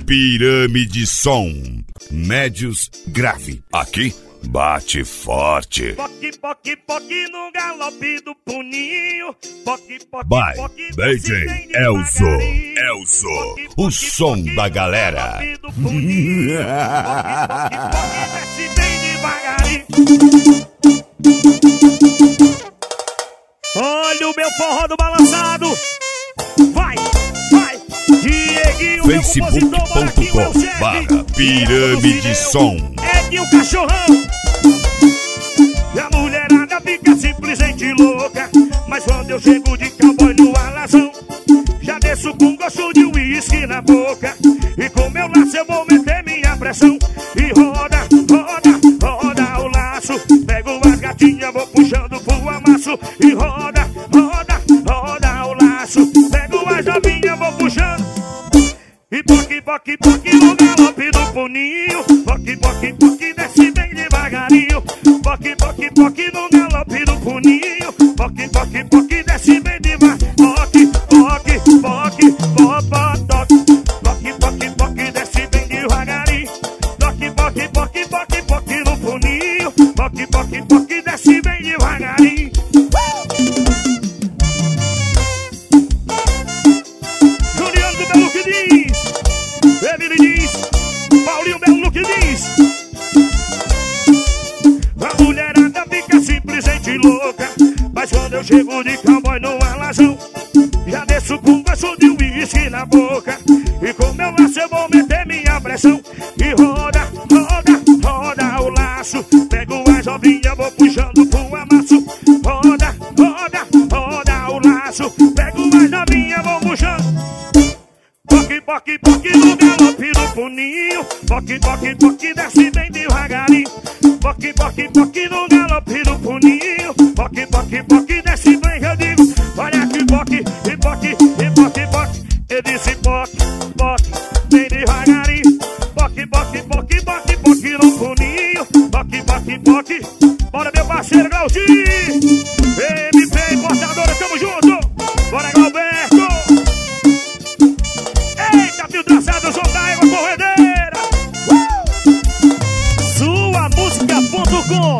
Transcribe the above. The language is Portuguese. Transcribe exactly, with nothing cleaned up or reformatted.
Pirâmide Som. Médios grave. Aqui bate forte. Poque, poque, poque no galope do puninho. Poque, poque, By poque, D J Elzo. Elzo, o som da galera. Poque, poque, poque, desce bem devagarinho. Olha o meu forró do balançado. Vai, vai, Dieguinho, facebook ponto com barra Pirâmide Som. Edinho Cachorrão. E a mulherada fica simplesmente louca. Mas quando eu chego de cowboy no alazão, já desço com gosto de uísque na boca. E com meu laço eu vou meter minha pressão. E roda, roda, roda o laço. Pego as gatinhas, vou puxando pro amasso. E roda, roda, roda o laço. Pego as novinhas, vou puxando. E poque, poque, poque no galope do puninho. Poque, poque, poque, desce bem devagarinho. Poque, poque, poque no galope do puninho. Poque, poque, poque, desce bem devagarinho. Poque, poque, poque, poque, poque, poque, poque, desce bem devagarinho. Poque, poque, poque, poque, poque no puninho. Poque, poque, poque, desce bem devagarinho. Juliano do Belo que diz. Ele diz, Paulinho Belo que diz. A mulherada fica simplesmente louca. Mas quando eu chego de cowboy no alazão, já desço com gosto de uísque na boca. E com meu laço eu vou meter minha pressão. E roda, roda, roda o laço. Pego as ovinhas, vou puxando pro amasso. Roda, roda, roda o laço. Pego as novinhas, vou puxando. Poque, poque, poque no galope do puninho. Poque, poque, poque, desce bem devagarinho. Poque, poque, poque no galope do puninho. Poque, poque, poque, desce bem, eu digo. Olha aqui, poque, e poque, e poque, poque. Eu disse poque, poque, bem devagarinho. Poque, poque, poque, poque, poque no puninho. Poque, poque, poque. Bora, meu parceiro Claudinho. M P Importadora, tamo junto. Bora, Galberto. Eita, filtraçado, som da égua corredeira. Uh! Sua música ponto com.